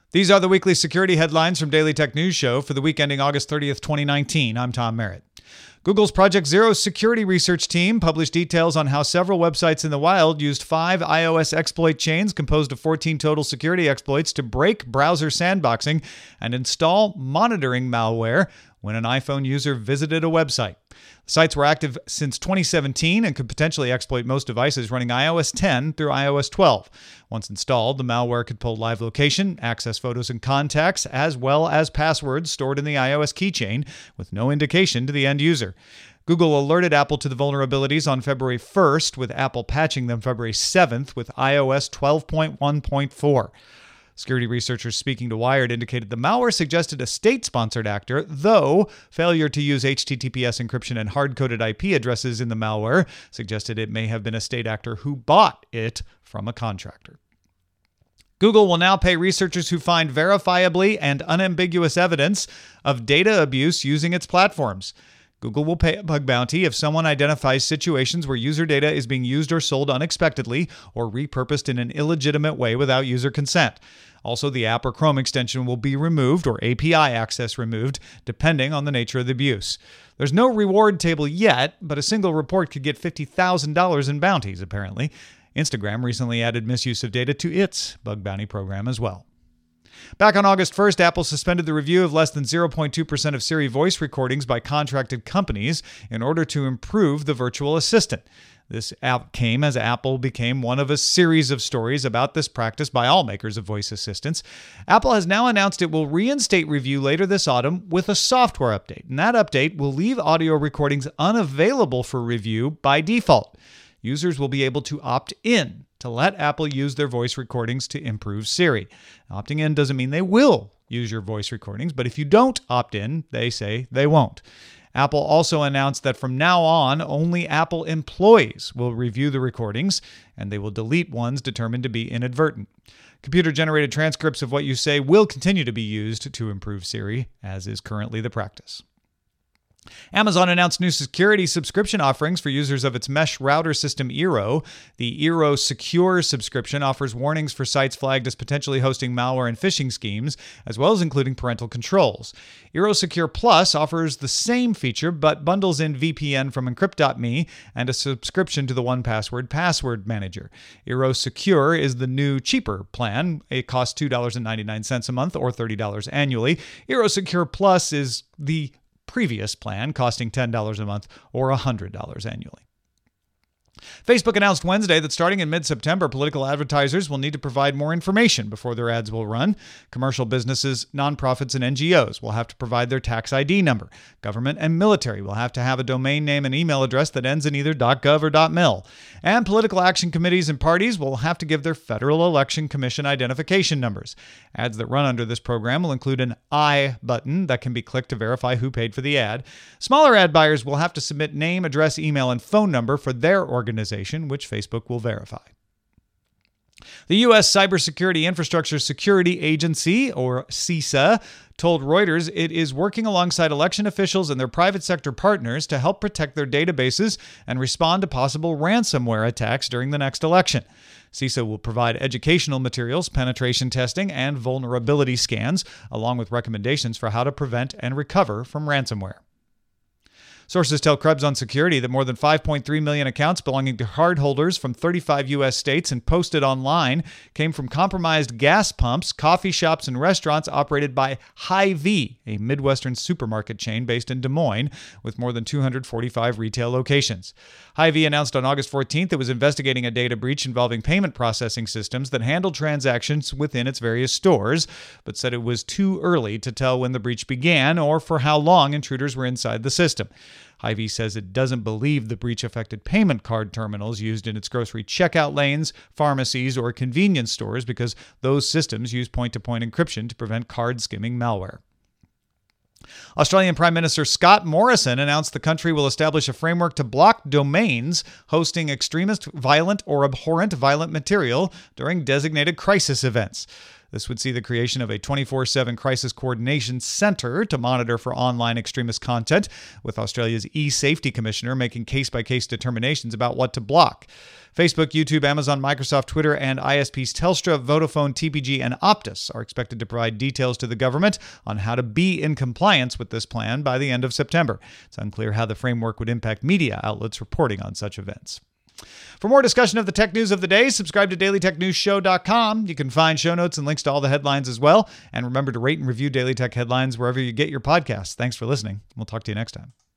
These are the weekly security headlines from Daily Tech News Show for the week ending August 30th, 2019. I'm Tom Merritt. Google's Project Zero security research team published details on how several websites in the wild used 5 iOS exploit chains composed of 14 total security exploits to break browser sandboxing and install monitoring malware when an iPhone user visited a website. The sites were active since 2017 and could potentially exploit most devices running iOS 10 through iOS 12. Once installed, the malware could pull live location, access photos and contacts, as well as passwords stored in the iOS keychain with no indication to the end user. Google alerted Apple to the vulnerabilities on February 1st, with Apple patching them February 7th with iOS 12.1.4. Security researchers speaking to Wired indicated the malware suggested a state-sponsored actor, though failure to use HTTPS encryption and hard-coded IP addresses in the malware suggested it may have been a state actor who bought it from a contractor. Google will now pay researchers who find verifiably and unambiguous evidence of data abuse using its platforms. Google will pay a bug bounty if someone identifies situations where user data is being used or sold unexpectedly or repurposed in an illegitimate way without user consent. Also, the app or Chrome extension will be removed or API access removed, depending on the nature of the abuse. There's no reward table yet, but a single report could get $50,000 in bounties, apparently. Instagram recently added misuse of data to its bug bounty program as well. Back on August 1st, Apple suspended the review of less than 0.2% of Siri voice recordings by contracted companies in order to improve the virtual assistant. This app came as Apple became one of a series of stories about this practice by all makers of voice assistants. Apple has now announced it will reinstate review later this autumn with a software update, and that update will leave audio recordings unavailable for review by default. Users will be able to opt in to let Apple use their voice recordings to improve Siri. Opting in doesn't mean they will use your voice recordings, but if you don't opt in, they say they won't. Apple also announced that from now on, only Apple employees will review the recordings, and they will delete ones determined to be inadvertent. Computer-generated transcripts of what you say will continue to be used to improve Siri, as is currently the practice. Amazon announced new security subscription offerings for users of its mesh router system Eero. The Eero Secure subscription offers warnings for sites flagged as potentially hosting malware and phishing schemes, as well as including parental controls. Eero Secure Plus offers the same feature, but bundles in VPN from Encrypt.me and a subscription to the 1Password password manager. Eero Secure is the new, cheaper plan. It costs $2.99 a month or $30 annually. Eero Secure Plus is the previous plan, costing $10 a month or $100 annually. Facebook announced Wednesday that starting in mid-September, political advertisers will need to provide more information before their ads will run. Commercial businesses, nonprofits, and NGOs will have to provide their tax ID number. Government and military will have to have a domain name and email address that ends in either .gov or .mil. And political action committees and parties will have to give their Federal Election Commission identification numbers. Ads that run under this program will include an I button that can be clicked to verify who paid for the ad. Smaller ad buyers will have to submit name, address, email, and phone number for their organization, which Facebook will verify. The U.S. Cybersecurity Infrastructure Security Agency, or CISA, told Reuters it is working alongside election officials and their private sector partners to help protect their databases and respond to possible ransomware attacks during the next election. CISA will provide educational materials, penetration testing, and vulnerability scans, along with recommendations for how to prevent and recover from ransomware. Sources tell Krebs on Security that more than 5.3 million accounts belonging to cardholders from 35 U.S. states and posted online came from compromised gas pumps, coffee shops, and restaurants operated by Hy-Vee, a Midwestern supermarket chain based in Des Moines with more than 245 retail locations. Hy-Vee announced on August 14th it was investigating a data breach involving payment processing systems that handled transactions within its various stores, but said it was too early to tell when the breach began or for how long intruders were inside the system. Hy-Vee says it doesn't believe the breach affected payment card terminals used in its grocery checkout lanes, pharmacies, or convenience stores because those systems use point-to-point encryption to prevent card skimming malware. Australian Prime Minister Scott Morrison announced the country will establish a framework to block domains hosting extremist, violent, or abhorrent violent material during designated crisis events. This would see the creation of a 24/7 crisis coordination center to monitor for online extremist content, with Australia's e-safety commissioner making case-by-case determinations about what to block. Facebook, YouTube, Amazon, Microsoft, Twitter, and ISPs Telstra, Vodafone, TPG, and Optus are expected to provide details to the government on how to be in compliance with this plan by the end of September. It's unclear how the framework would impact media outlets reporting on such events. For more discussion of the tech news of the day, subscribe to dailytechnewsshow.com. You can find show notes and links to all the headlines as well. And remember to rate and review Daily Tech Headlines wherever you get your podcasts. Thanks for listening. We'll talk to you next time.